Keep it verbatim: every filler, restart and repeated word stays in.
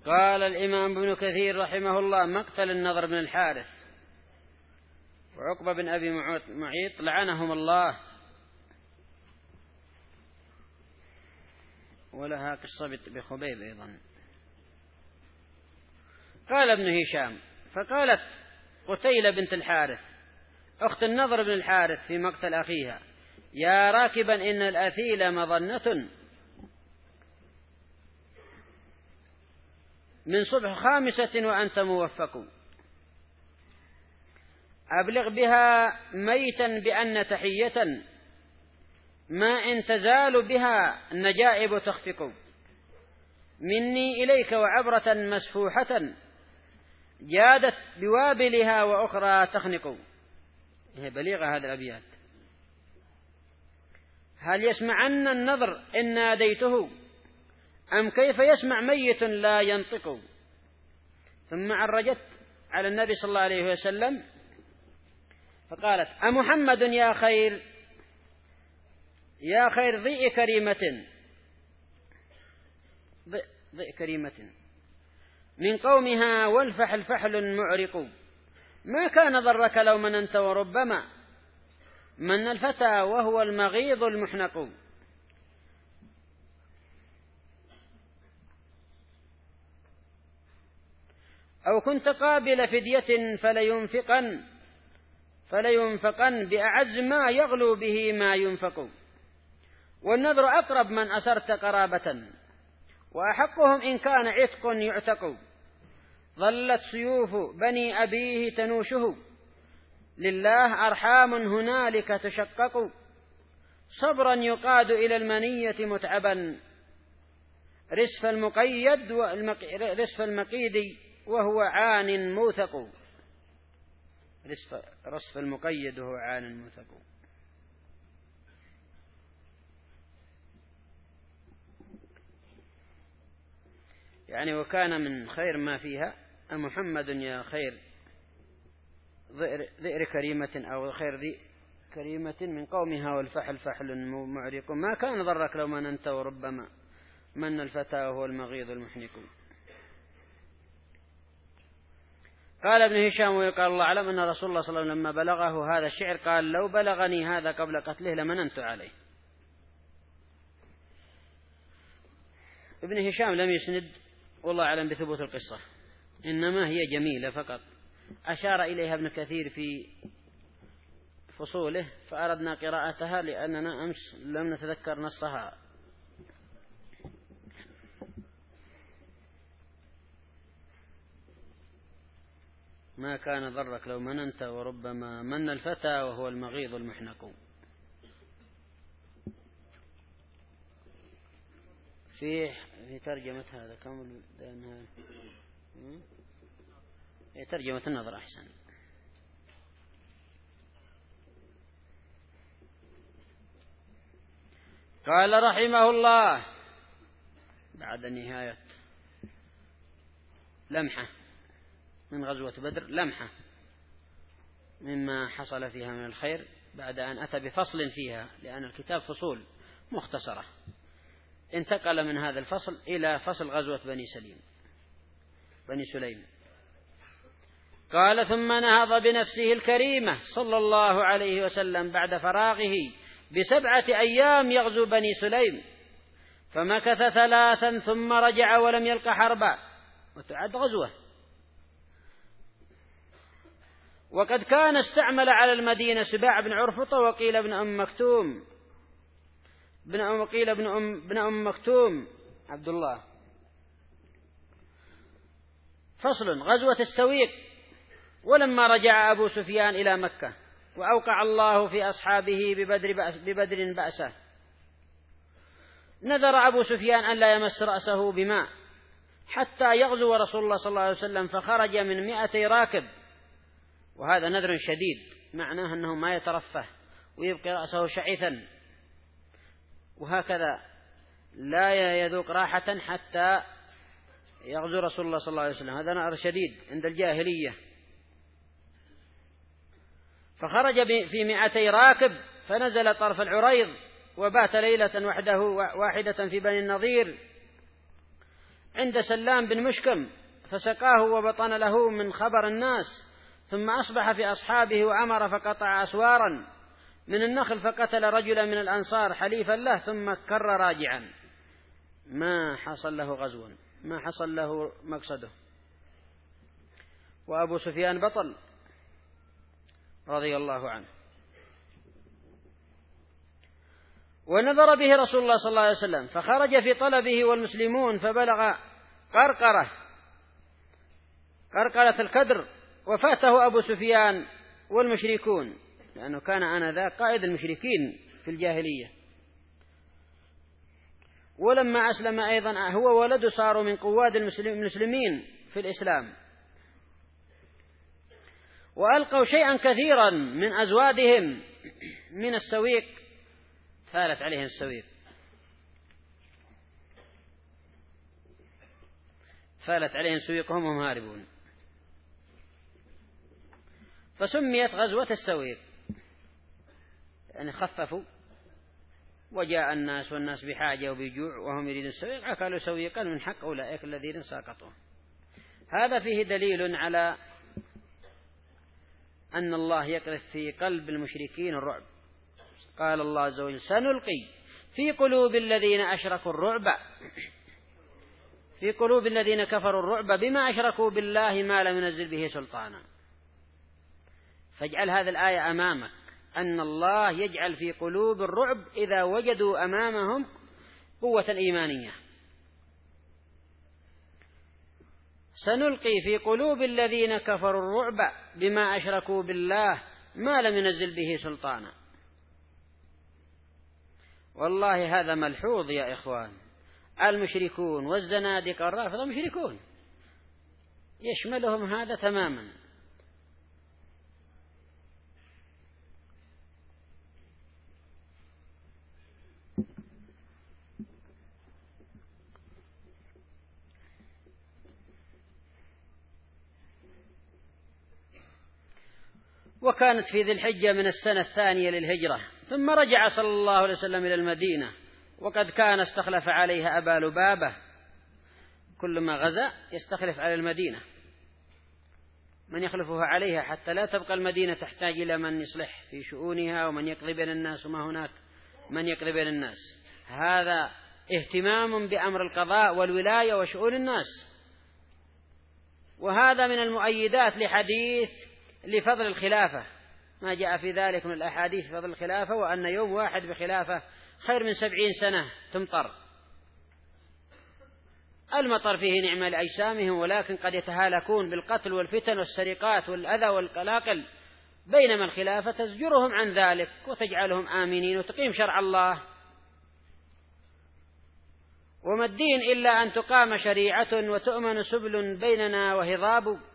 قال الإمام ابن كثير رحمه الله: مقتل النضر بن الحارث وعقبة بن أبي معيط لعنهم الله، ولها قصة بخبيب أيضا. قال ابن هشام: فقالت قتيلة بنت الحارث أخت النضر بن الحارث في مقتل أخيها: يا راكبا إن الأثيل مظنة من صبح خامسة وأنت موفق، أبلغ بها ميتا بأن تحية ما إن تزال بها النجائب تخفق، مني إليك وعبرة مسفوحة جادت بوابلها وأخرى تخنق. هي بليغة هذه الأبيات. هل يسمعن النظر إن ناديته أم كيف يسمع ميت لا ينطق؟ ثم عرجت على النبي صلى الله عليه وسلم فقالت: أمحمد يا خير يا خير ضيء كريمة ضيء كريمة من قومها والفحل فحل معرق، ما كان ضرك لو مننت وربما من الفتى وهو المغيض المحنق. أو كنت قابل فدية فلينفقن فلينفقن بأعز ما يغلو به ما ينفق، والنذر أقرب من أسرت قرابة وأحقهم إن كان عتق يعتق. ظلت سيوف بني أبيه تنوشه لله أرحام هنالك تشقق، صبرا يقاد إلى المنية متعبا رسف المقيد رسف المقيد وهو عان موثق. رسف, رسف المقيد وهو عان موثق. يعني وكان من خير ما فيها أمحمد يا خير ذئر كريمة أو خير ذي كريمة من قومها والفحل فحل معرق، ما كان ضرك لو مننت وربما من الفتى وهو المغيض المحنق. قال ابن هشام: ويقال الله أعلم أن رسول الله صلى الله عليه وسلم لما بلغه هذا الشعر قال: لو بلغني هذا قبل قتله لمننت عليه. ابن هشام لم يسند والله أعلم بثبوت القصة، إنما هي جميلة فقط، أشار إليها ابن كثير في فصوله فأردنا قراءتها لأننا أمس لم نتذكر نصها. ما كان ضرك لو مننت وربما من الفتى وهو المغيض المحنق. في في ترجمة هذا كم لأنها هي ترجمة النظر أحسن. قال رحمه الله بعد نهاية لمحة من غزوة بدر، لمحة مما حصل فيها من الخير بعد أن أتى بفصل فيها، لأن الكتاب فصول مختصرة، انتقل من هذا الفصل إلى فصل غزوة بني سليم بني سليم. قال: ثم نهض بنفسه الكريمة صلى الله عليه وسلم بعد فراغه بسبعة أيام يغزو بني سليم، فمكث ثلاثا ثم رجع ولم يلق حربا، وتعد غزوة. وقد كان استعمل على المدينة سباع بن عرفطة وقيل ابن أم مكتوم بن أم وقيل ابن أم, بن أم مكتوم عبد الله. فصل: غزوة السويق. ولما رجع أبو سفيان إلى مكة وأوقع الله في أصحابه ببدر, بأس ببدر بأسه، نذر أبو سفيان أن لا يمس رأسه بماء حتى يغزو رسول الله صلى الله عليه وسلم، فخرج من مئتي راكب، وهذا نذر شديد، معناه أنه ما يترفه ويبقي رأسه شعثا، وهكذا لا يذوق راحة حتى يغزو رسول الله صلى الله عليه وسلم. هذا نذر شديد عند الجاهلية. فخرج في مئتي راكب فنزل طرف العريض وبات ليلة وحده واحدة في بني النضير. عند سلام بن مشكم فسقاه وبطن له من خبر الناس، ثم أصبح في أصحابه وأمر فقطع أسوارا من النخل فقتل رجلا من الأنصار حليفا له ثم كر راجعا. ما حصل له غزو، ما حصل له مقصده. وأبو سفيان بطل رضي الله عنه. ونظر به رسول الله صلى الله عليه وسلم فخرج في طلبه والمسلمون فبلغ قرقرة قرقرة الكدر وفاته أبو سفيان والمشركون، لأنه كان آنذاك قائد المشركين في الجاهلية. ولما أسلم أيضا هو وولده صاروا من قواد المسلمين في الإسلام، وألقوا شيئا كثيرا من أزوادهم من السويق، ثالت عليهم السويق ثالت عليهم سويقهم وهم هاربون، فسميت غزوة السويق، يعني خففوا وجاء الناس والناس بحاجة وبجوع وهم يريدون السويق أكلوا سويقا من حق أولئك الذين ساقطوا. هذا فيه دليل على أن الله يقذف في قلب المشركين الرعب. قال الله عز وجل: سنلقي في قلوب الذين أشركوا الرعب في قلوب الذين كفروا الرعب بما أشركوا بالله ما لم ينزل به سلطانا. فاجعل هذه الآية أمامك، أن الله يجعل في قلوب الرعب إذا وجدوا أمامهم قوة إيمانية. سنلقي في قلوب الذين كفروا الرعب بما أشركوا بالله ما لم ينزل به سلطانا. والله هذا ملحوظ يا إخوان، المشركون والزنادقة الرافضة مشركون، يشملهم هذا تماما. وكانت في ذي الحجة من السنة الثانية للهجرة، ثم رجع صلى الله عليه وسلم إلى المدينة، وقد كان استخلف عليها أبا لبابة، كل ما غزا يستخلف على المدينة من يخلفها عليها حتى لا تبقى المدينة تحتاج إلى من يصلح في شؤونها ومن يقضي بين الناس، وما هناك من يقضي بين الناس. هذا اهتمام بأمر القضاء والولاية وشؤون الناس. وهذا من المؤيدات لحديث لفضل الخلافة، ما جاء في ذلك من الأحاديث فضل الخلافة، وأن يوم واحد بخلافة خير من سبعين سنة تمطر. المطر فيه نعمة لأجسامهم، ولكن قد يتهالكون بالقتل والفتن والسرقات والأذى والقلاقل، بينما الخلافة تزجرهم عن ذلك وتجعلهم آمنين وتقيم شرع الله. وما الدين إلا أن تقام شريعة وتؤمن سبل بيننا وهضاب